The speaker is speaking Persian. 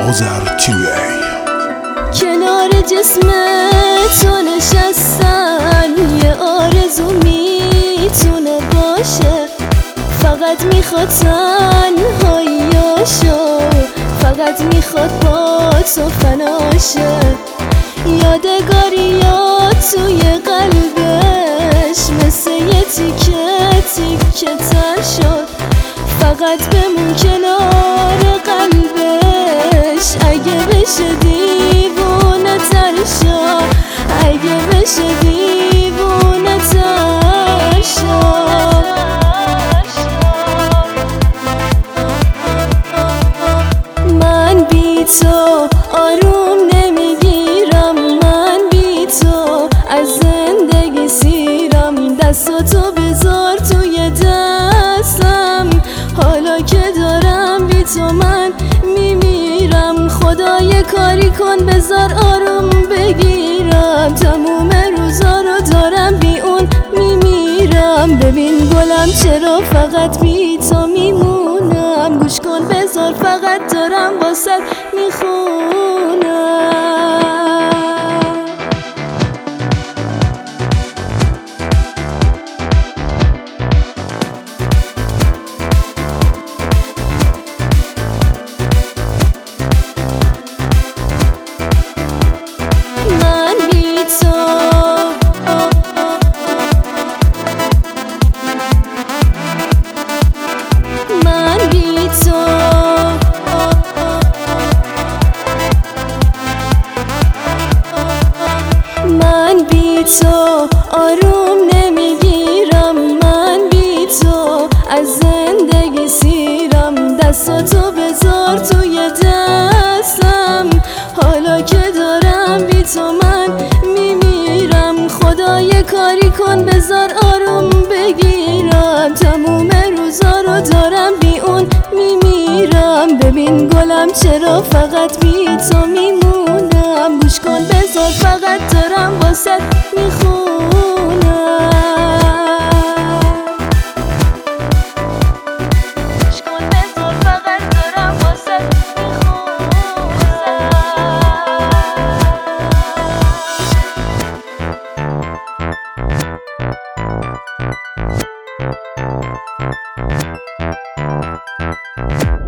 کنار جسم تو نشستن یه آرزو میتونه باشه، فقط میخواد تنهاییاشو، فقط میخواد با تو فناشه. یادگاریات توی قلبش مثل یه تیکه تیکه تر شد، فقط بمون کنار قلبش. اگه بشه دیوونه تر شد، اگه بشه دیوونه تر شد. من بی تو آروم نمیگیرم، من بی تو از زندگی سیرم. دستاتو بذار توی دستم، حالا که دارم بی تو من میمیرم. خدای کاری کن بذار آروم بگیرم، تموم روزا رو دارم بی اون میمیرم. ببین گلم چرا فقط بی تو میمونم، گوش کن بذار فقط دارم واسه میخونم. من بی تو آروم نمیگیرم، من بی تو از زندگی سیرم. دستاتو بذار توی دستم، حالا که دارم بی تو من میمیرم. خدای کاری کن بذار آروم بگیرم، تموم روزا رو دارم بی اون میمیرم. ببین گلم چرا فقط بی تو میمونم، گوش کن بذار فقط دارم واسه میخونم. گوش کن بذار فقط دارم واسه میخونم.